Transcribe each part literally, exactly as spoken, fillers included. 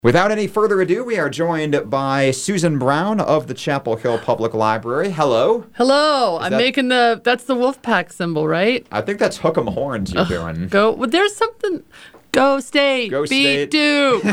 Without any further ado, we are joined by Susan Brown of the Chapel Hill Public Library. Hello. Hello. Is I'm that- making the, that's the wolf pack symbol, right? I think that's hook 'em horns you're doing. Go, well, there's something, go state, Go beat State. Duke.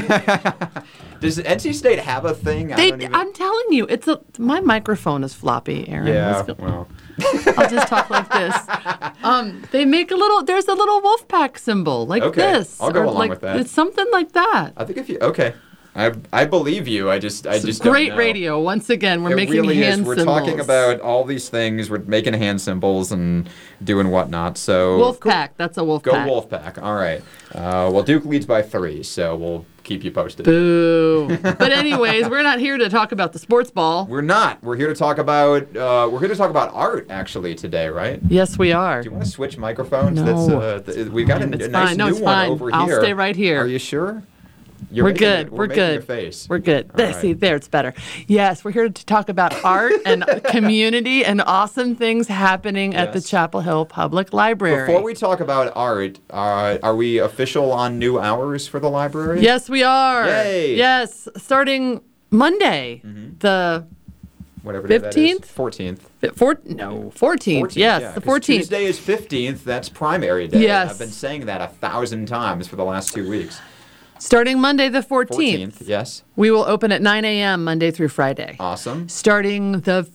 Does N C State have a thing? I They, don't even... I'm telling you, it's a, my microphone is floppy, Aaron. Yeah, Let's go- well. I'll just talk like this. Um, they make a little, there's a little wolf pack symbol like Okay, this. I'll go or along like, with that. It's something like that. I think if you... Okay. I I believe you. I just I It's just don't great know. radio. Once again, we're It making really hand is. We're symbols. talking about all these things. We're making hand symbols and doing whatnot. So wolf pack. That's a wolf Go pack. Wolfpack. All right. Uh, well, Duke leads by three, so we'll keep you posted. Boo. But anyways, we're not here to talk about the sports ball. We're not. We're here to talk about. Uh, we're here to talk about art actually today, right? Yes, we are. Do you want to switch microphones? No. That's, uh, th- we've got a, It's a nice fine. No, new it's one fine. over I'll here. stay right here. Are you sure? You're We're making good. it- We're making good. A face. We're good. All There, right. See, there, it's better. Yes, we're here to talk about art and community and awesome things happening at the Yes. Chapel Hill Public Library. Before we talk about art, uh, are we official on new hours for the library? Yes, we are. Yay. Yes, starting Monday, the Whatever day that is. fifteenth? fourteenth. fi- four, no, fourteenth. Yes, yeah, the 'cause fourteenth. Tuesday is fifteenth. That's primary day. Yes. I've been saying that a thousand times for the last two weeks. Starting Monday the fourteenth, fourteenth, yes. we will open at nine a.m. Monday through Friday. Awesome. Starting the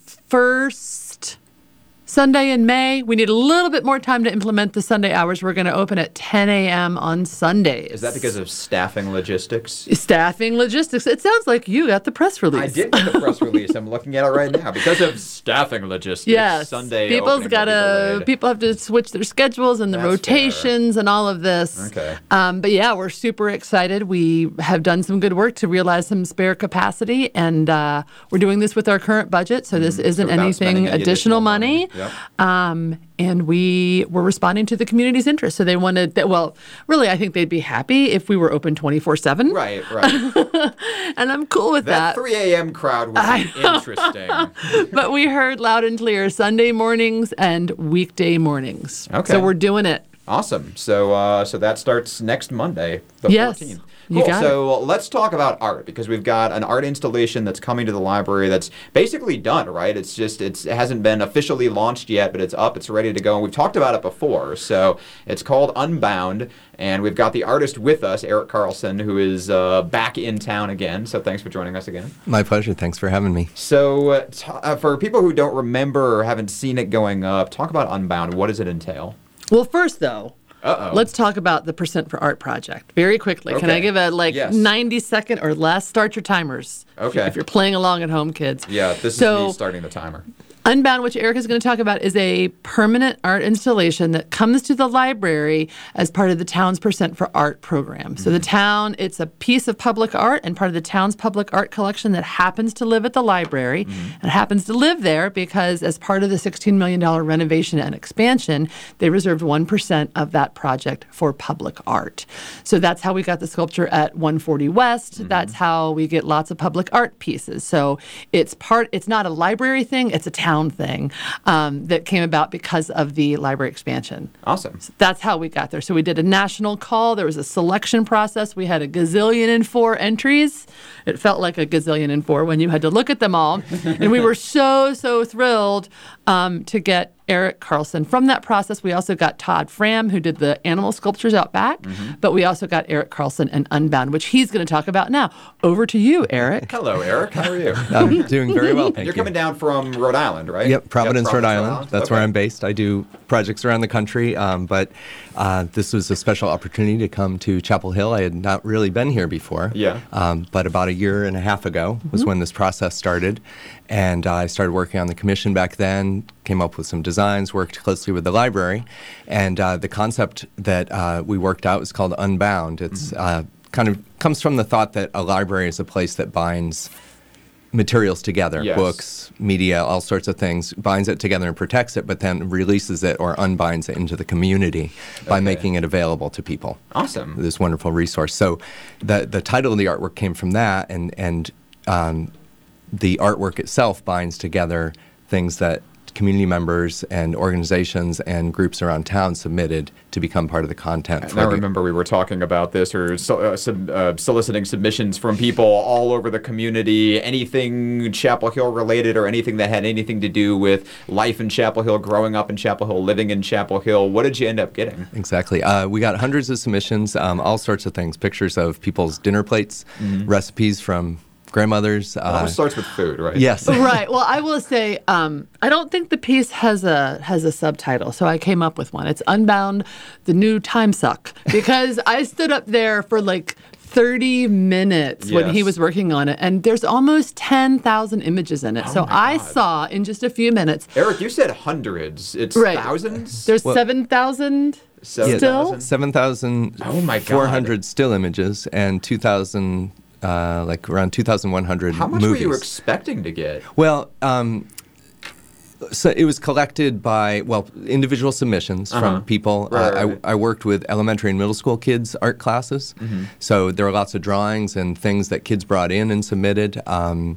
first Sunday in May, we need a little bit more time to implement the Sunday hours. We're going to open at ten a.m. on Sundays. Is that because of staffing logistics? Staffing logistics? It sounds like you got the press release. I did get the press release. I'm looking at it right now. Because of staffing logistics, Yes. Sunday People's opening will be gotta. delayed. People have to switch their schedules and the That's rotations and all of this. Okay. Um, but yeah, we're super excited. We have done some good work to realize some spare capacity, and uh, we're doing this with our current budget. So this isn't without anything spending any additional additional money. money. Yep. Um, and we were responding to the community's interest. So they wanted. That, well, really, I think they'd be happy if we were open twenty-four seven. Right, right. And I'm cool with That that. three a.m. crowd would be interesting. But we heard loud and clear Sunday mornings and weekday mornings. Okay. So we're doing it. Awesome. So uh, so that starts next Monday, the Yes, fourteenth. you Cool. got So let's talk about art because we've got an art installation that's coming to the library that's basically done, right? It's just it's, it hasn't been officially launched yet, but it's up, it's ready to go. And we've talked about it before. So it's called Unbound, and we've got the artist with us, Eric Carlson, who is uh, back in town again. So thanks for joining us again. My pleasure. Thanks for having me. So uh, t- uh, for people who don't remember or haven't seen it going up, talk about Unbound. What does it entail? Well, first, though, Uh-oh. let's talk about the Percent for Art project very quickly. Can Okay. I give a like Yes. ninety second or less? Start your timers. Okay. If you're playing along at home, kids. Yeah, this So- is me starting the timer. Unbound, which Eric is going to talk about, is a permanent art installation that comes to the library as part of the town's Percent for Art program. So the town, it's a piece of public art and part of the town's public art collection that happens to live at the library and happens to live there because as part of the sixteen million dollars renovation and expansion, they reserved one percent of that project for public art. So that's how we got the sculpture at one forty West. That's how we get lots of public art pieces. So it's part, it's not a library thing, it's a town thing um, that came about because of the library expansion. Awesome. That's how we got there. So we did a national call. There was a selection process. We had a gazillion and four entries. It felt like a gazillion and four when you had to look at them all. And we were so, so thrilled um, to get Eric Carlson. From that process, we also got Todd Fram, who did the animal sculptures out back. But we also got Eric Carlson and Unbound, which he's going to talk about now. Over to you, Eric. Hello, Eric. How are you? I'm doing very well, thank You're you. coming down from Rhode Island, right? Yep, Providence, Rhode Island. That's where Okay. I'm based. I do projects around the country, um, but uh, this was a special opportunity to come to Chapel Hill. I had not really been here before. Yeah. Um, but about a year and a half ago was when this process started. And uh, I started working on the commission back then, came up with some designs, worked closely with the library. And uh, the concept that uh, we worked out is called Unbound. It's uh, kind of comes from the thought that a library is a place that binds materials together, Yes. books, media, all sorts of things, binds it together and protects it, but then releases it or unbinds it into the community by Okay. making it available to people. Awesome. This wonderful resource. So the the title of the artwork came from that, and, and um, the artwork itself binds together things that community members and organizations and groups around town submitted to become part of the content. And I remember we were talking about this or so, uh, sub, uh, soliciting submissions from people all over the community, anything Chapel Hill related or anything that had anything to do with life in Chapel Hill, growing up in Chapel Hill, living in Chapel Hill. What did you end up getting? Exactly. Uh, we got hundreds of submissions, um, all sorts of things, pictures of people's dinner plates, mm-hmm. recipes from grandmothers. It always uh, starts with food, right? Yes. Right. Well, I will say, um, I don't think the piece has a has a subtitle, so I came up with one. It's Unbound, the New Time Suck, because I stood up there for like thirty minutes yes. when he was working on it, and there's almost ten thousand images in it. Oh so I saw in just a few minutes. Eric, you said hundreds. It's right. thousands? There's well, seven thousand seven, still? seven thousand oh four hundred still images and two thousand Uh, like around two thousand one hundred How much movies. were you expecting to get? Well, um, so it was collected by, well, individual submissions uh-huh. from people. Right, uh, right. I, I worked with elementary and middle school kids' art classes. Mm-hmm. So there were lots of drawings and things that kids brought in and submitted. Um,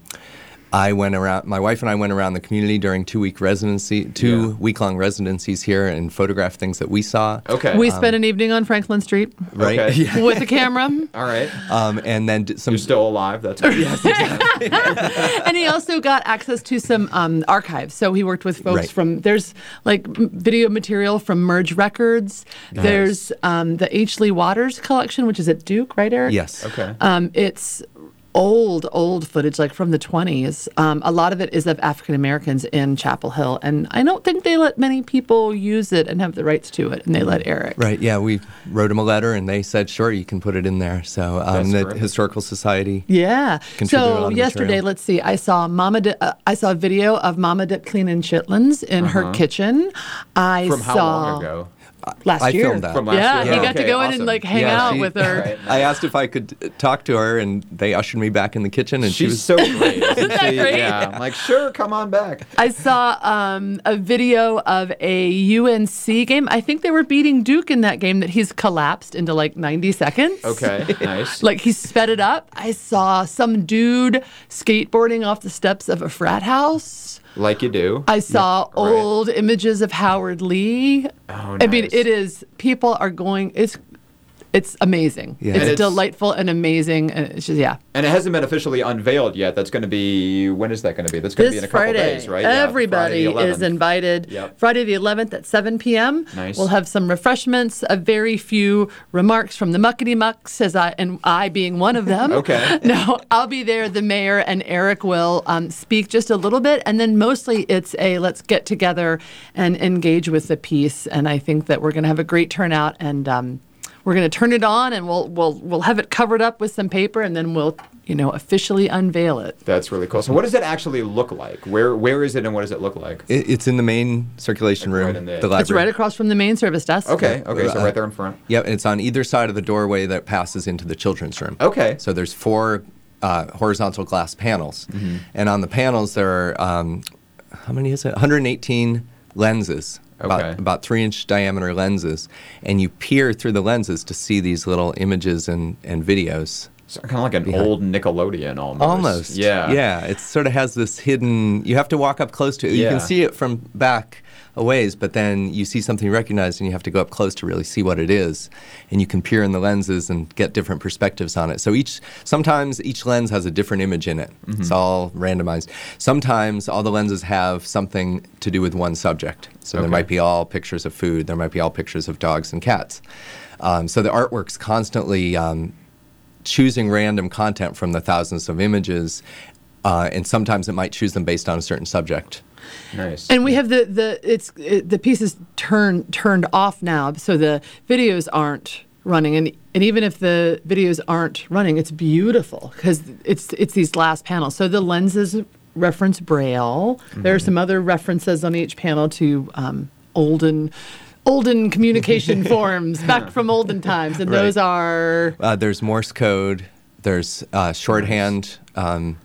I went around, my wife and I went around the community during two-week residency, two yeah. week-long residencies here and photographed things that we saw. Okay. We um, spent an evening on Franklin Street. Right. Okay. Yeah. With a camera. All right. Um, and then d- some... You're still alive, that's right. Yes, exactly. And he also got access to some um, archives. So he worked with folks Right. from, there's like m- video material from Merge Records. Nice. There's um, the H. Lee Waters collection, which is at Duke, right, Eric? Yes. Okay. Um, it's old, old footage, like from the twenties. Um, a lot of it is of African Americans in Chapel Hill. And I don't think they let many people use it and have the rights to it. And they let Eric. Right, yeah, we wrote them a letter and they said, sure, you can put it in there. So um, the great. Historical Society. Yeah. contributed a So lot of yesterday, material. let's see, I saw Mama. Di- uh, I saw a video of Mama Dip cleaning chitlins in Uh-huh. her kitchen. I From how saw long ago? last I year. filmed that. From last Yeah, year? he Oh, got to okay, go in awesome. and like hang Yeah, out she- with her. Right. I asked if I could uh, talk to her, and they ushered me back in the kitchen, and she She's was so great. Isn't that she? great? Yeah. I'm like, sure, come on back. I saw um, a video of a U N C game. I think they were beating Duke in that game that he's collapsed into like ninety seconds. Okay, nice. Like he sped it up. I saw some dude skateboarding off the steps of a frat house. Like you do. I saw Yeah, right. old images of Howard Lee. Oh, I mean, nice. it is, people are going, it's it's amazing. Yeah. It's, And it's- delightful and amazing. And it's just, yeah. And it hasn't been officially unveiled yet. That's going to be, when is that going to be? That's going to be in This a couple Friday, days, right? Yeah, everybody Friday the is eleventh. invited. Yep. Friday the eleventh at seven p.m. Nice. We'll have some refreshments, a very few remarks from the Muckety Mucks, as I, and I being one of them. Okay. No, I'll be there. The mayor and Eric will um, speak just a little bit. And then mostly it's a let's get together and engage with the piece. And I think that we're going to have a great turnout. And um, we're going to turn it on and we'll, we'll, we'll have it covered up with some paper and then we'll, you know, officially unveil it. That's really cool. So what does it actually look like? Where Where is it and what does it look like? It, it's in the main circulation Like room, right in the- the library. It's right across from the main service desk. Okay, okay, so Uh, right there in front. Yep, it's on either side of the doorway that passes into the children's room. Okay. So there's four uh, horizontal glass panels. Mm-hmm. And on the panels, there are, um, how many is it? one hundred eighteen lenses. Okay. About, about three inch diameter lenses. And you peer through the lenses to see these little images and, and videos. So kind of like an Behind. old Nickelodeon almost. Almost. Yeah. Yeah. It sort of has this hidden, you have to walk up close to it. You Yeah. can see it from back a ways, but then you see something you recognize and you have to go up close to really see what it is. And you can peer in the lenses and get different perspectives on it. So each, sometimes each lens has a different image in it. Mm-hmm. It's all randomized. Sometimes all the lenses have something to do with one subject. So Okay. there might be all pictures of food. There might be all pictures of dogs and cats. Um, so the artwork's constantly um, choosing random content from the thousands of images, uh, and sometimes it might choose them based on a certain subject. Nice. And we have the the it's it, the piece is turned turned off now, so the videos aren't running. And and even if the videos aren't running, it's beautiful because it's it's these glass panels. So the lenses reference Braille. Mm-hmm. There are some other references on each panel to um, olden. Olden communication forms back from olden times, and Right. those are Uh, there's Morse code, there's uh, shorthand, um,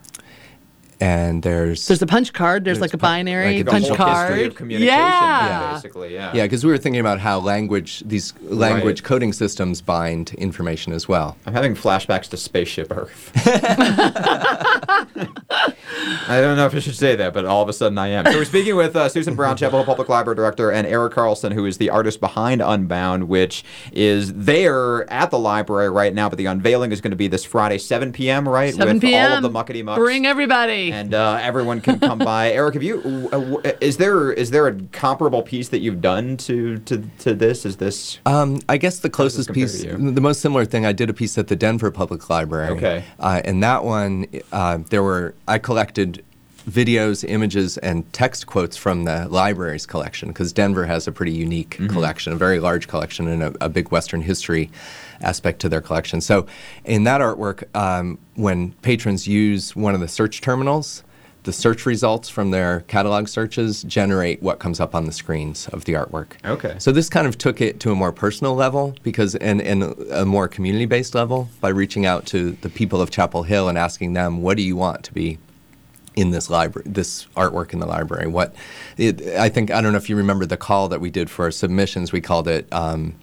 and there's... there's a punch card. There's, There's like a pu- binary like a the punch whole card. history of communication, yeah. basically, yeah. yeah, because we were thinking about how language, these language Right. coding systems bind information as well. I'm having flashbacks to Spaceship Earth. I don't know if I should say that, but all of a sudden I am. So we're speaking with uh, Susan Brown, Chapel Hill Public Library Director, and Eric Carlson, who is the artist behind Unbound, which is there at the library right now, but the unveiling is going to be this Friday, seven p.m., right? seven with p.m. all of the muckety mucks. Bring everybody. And uh, everyone can come by. Eric, have you? Uh, is there is there a comparable piece that you've done to to, to this? Is this? Um, I guess the closest compare piece, to you? the most similar thing, I did a piece at the Denver Public Library. Okay. Uh, and that one, uh, there were I collected videos, images, and text quotes from the library's collection, because Denver has a pretty unique mm-hmm. collection, a very large collection, and a, a big Western history aspect to their collection. So in that artwork, um, when patrons use one of the search terminals, the search results from their catalog searches generate what comes up on the screens of the artwork. Okay. So this kind of took it to a more personal level, because and, and a more community-based level, by reaching out to the people of Chapel Hill and asking them, what do you want to be in this library, this artwork in the library? What it, I think, I don't know if you remember the call that we did for our submissions. We called it um,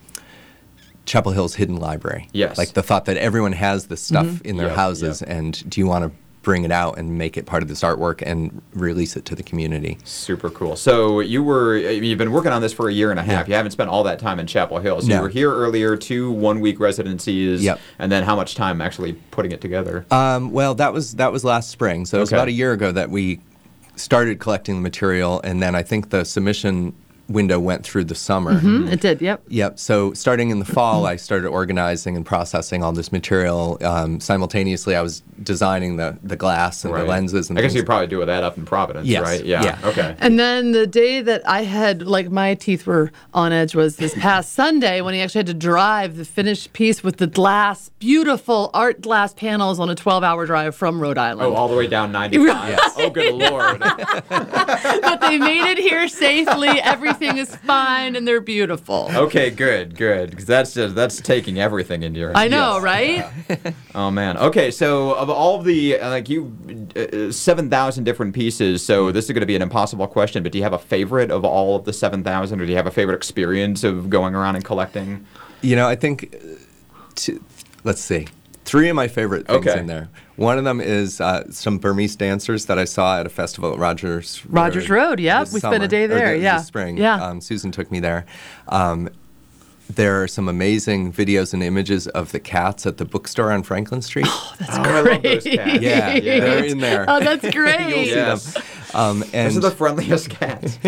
Chapel Hill's Hidden Library. Yes. Like the thought that everyone has this stuff Mm-hmm. in their Yep, houses, yep. and do you want to bring it out and make it part of this artwork and release it to the community? Super cool. So you were, you've been working on this for a year and a half. Yeah. You haven't spent all that time in Chapel Hill. So No. you were here earlier, two one-week residencies, Yep. and then how much time actually putting it together? Um, well, that was that was last spring. So it was Okay. about a year ago that we started collecting the material, and then I think the submission window went through the summer. Mm, it did, yep. Yep. So starting in the fall, I started organizing and processing all this material. Um, simultaneously, I was designing the, the glass and Right. the lenses. And I guess things. you probably do that up in Providence, Yes. right? Yeah. Yeah. Okay. And then the day that I had, like, my teeth were on edge was this past Sunday, when he actually had to drive the finished piece with the glass, beautiful art glass panels on a twelve-hour drive from Rhode Island. Oh, all the way down ninety-five. Yes. Oh, good Lord. But they made it here safely. Everything is fine, and they're beautiful. Okay, good, good. Because that's just, that's taking everything into your. I know, Yes. right? Oh man. Okay, so of all the uh, like you, uh, seven thousand different pieces. So this is going to be an impossible question, but do you have a favorite of all of the seven thousand, or do you have a favorite experience of going around and collecting? You know, I think, uh, t- let's see, three of my favorite things Okay. in there. One of them is uh, some Burmese dancers that I saw at a festival at Rogers Rogers Road, yeah. this We spent a summer, day or there, the- yeah. This spring. Yeah. Um, Susan took me there. Um, there are some amazing videos and images of the cats at the bookstore on Franklin Street. That's Oh, I love those great. cats. yeah, Yeah. they're in there. Oh, that's great. You'll see Yes. them. Um, and Those are the friendliest cats.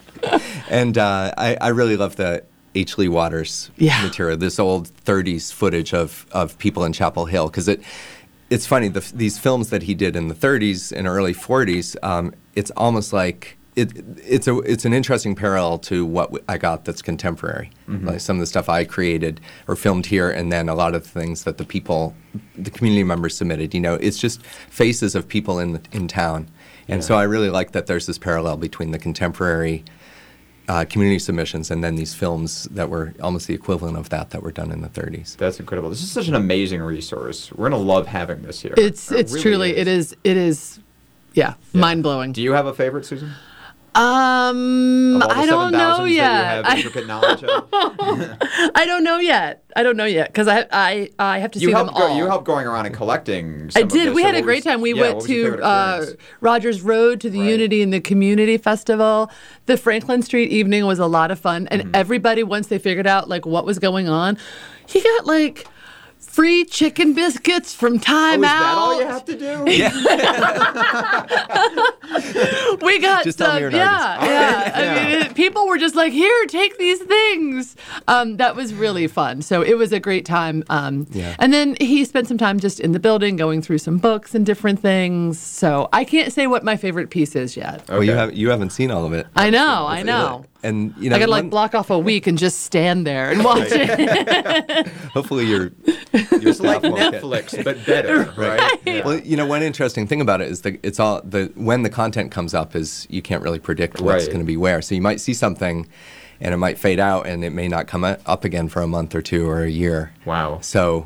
and uh, I, I really love the H. Lee Waters Yeah. material, this old thirties footage of, of people in Chapel Hill. Because it, it's funny, the, these films that he did in the thirties and early forties, um, it's almost like, it, it's, a, it's an interesting parallel to what w- I got that's contemporary. Mm-hmm. Like some of the stuff I created or filmed here, and then a lot of the things that the people, the community members submitted. You know, it's just faces of people in, the, in town. And Yeah. so I really like that there's this parallel between the contemporary uh, community submissions and then these films that were almost the equivalent of that that were done in the thirties. That's incredible. This is such an amazing resource. We're gonna love having this here. It's It it's really truly it is it is yeah, Yeah. mind blowing. Do you have a favorite, Susan? Um, Of all the I don't know seven thousands yet. that you have I, intricate knowledge of? I don't know yet. I don't know yet because I I I have to You see them helped, go, all. you helped going around and collecting. I Some of did. this. We So had a what great was- time. We yeah, went what was your to favorite uh, experience? Rogers Road to the Right. Unity and the Community Festival. The Franklin Street evening was a lot of fun, and Mm-hmm. everybody, once they figured out like what was going on, he got like free chicken biscuits from Oh, Time is Out. that all you have to do? We got Just tell me some, you're an yeah, artist. yeah. Yeah. I mean, it, people were just like, "Here, take these things." Um, that was really fun. So it was a great time. Um, Yeah. And then he spent some time just in the building, going through some books and different things. So I can't say what my favorite piece is yet. Well, you Okay. have you haven't seen all of it. I know, I know. And you know, I gotta like one- block off a week and just stand there and watch it. hopefully you're. It's like won't get- Netflix, but better, right? Yeah. Well, you know, one interesting thing about it is that it's all the when the content comes up is you can't really predict what's Right. going to be where. So you might see something, and it might fade out, and it may not come up again for a month or two or a year. Wow. So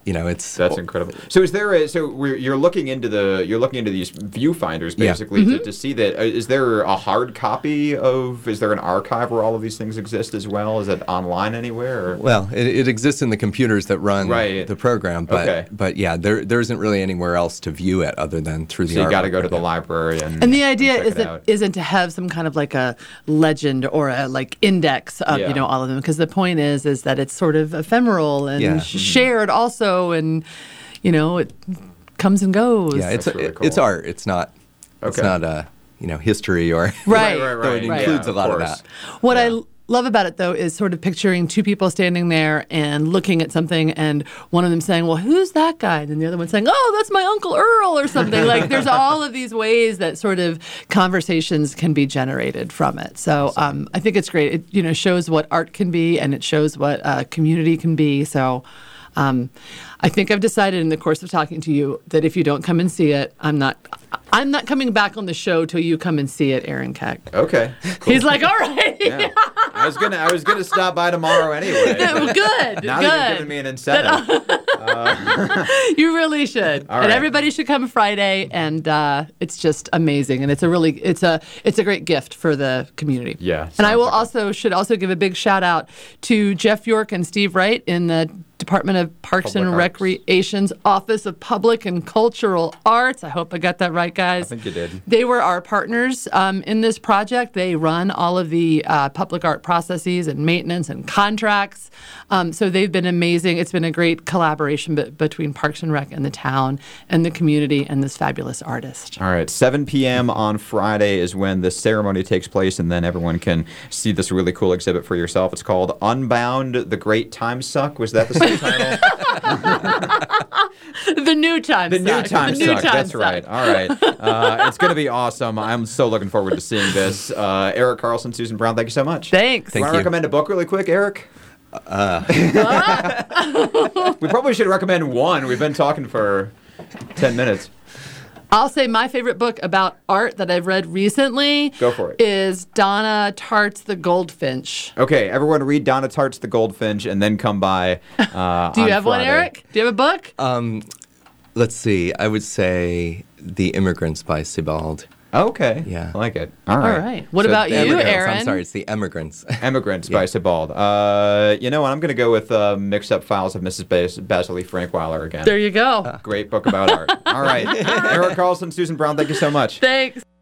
you know, it's That's incredible. So is there a, so we're, you're looking into the you're looking into these viewfinders Yeah. basically Mm-hmm. to, to see that. Uh, is there a hard copy of? Is there an archive where all of these things exist as well? Is it online anywhere? Or? Well, it, it exists in the computers that run Right. the program, but Okay. but yeah, there there isn't really anywhere else to view it other than through the. So you got to artwork go to right the now. library and. And the idea check is it that out. isn't to have some kind of like a legend or a like index of Yeah. you know all of them, because the point is is that it's sort of ephemeral and Yeah. sh- shared also, and you know it comes and goes. Yeah, it's That's really it- it's cool. art. It's not it's Okay. not a you know history or Right. Right, right, though right. it Right. includes Yeah, a lot of course. that. What Yeah. I l- love about it, though, is sort of picturing two people standing there and looking at something, and one of them saying, "Well, who's that guy?" And then the other one saying, "Oh, that's my Uncle Earl," or something. Like, there's all of these ways that sort of conversations can be generated from it. So um, I think it's great. It you know shows what art can be, and it shows what uh, community can be. So. Um, I think I've decided in the course of talking to you that if you don't come and see it, I'm not. I'm not coming back on the show till you come and see it, Aaron Keck. Okay. Cool. He's like, all right. Yeah. I was gonna I was gonna stop by tomorrow anyway. Well, but good. Now good. that you're giving me an incentive. You really should. All And right. everybody should come Friday, and uh, it's just amazing. And it's a really it's a it's a great gift for the community. Yeah, And I sounds will like it. also should also give a big shout out to Jeff York and Steve Wright in the Department of Parks Public and Arts. Recreation's Office of Public and Cultural Arts. I hope I got that right, guys. I think you did. They were our partners um, in this project. They run all of the uh, public art processes and maintenance and contracts. Um, so they've been amazing. It's been a great collaboration be- between Parks and Rec and the town and the community and this fabulous artist. All right, seven p.m. on Friday is when the ceremony takes place, and then everyone can see this really cool exhibit for yourself. It's called Unbound, The Great Time Suck. Was that the subtitle? The new time The new suck. time The new suck. time That's suck. right. All right. Uh, it's going to be awesome. I'm so looking forward to seeing this. Uh, Eric Carlson, Susan Brown, thank you so much. Thanks. Thank Want to you. recommend a book really quick, Eric? Uh. We probably should recommend one. We've been talking for ten minutes. I'll say my favorite book about art that I've read recently Go for it. is Donna Tartt's The Goldfinch. Okay, everyone read Donna Tartt's The Goldfinch and then come by uh, Do you on have one, Friday. Eric? Do you have a book? Um, let's see. I would say The Immigrants by Sebald. Okay. Yeah. I like it. All right. All right. What So about the you, Immigrants- Aaron? I'm sorry, it's The Emigrants. Emigrants Yeah. by Sebald. Uh, you know what? I'm going to go with uh, Mixed Up Files of Missus Bas- Basil E. Frankweiler again. There you go. Great book about art. All right. Eric Carlson, Susan Brown, thank you so much. Thanks.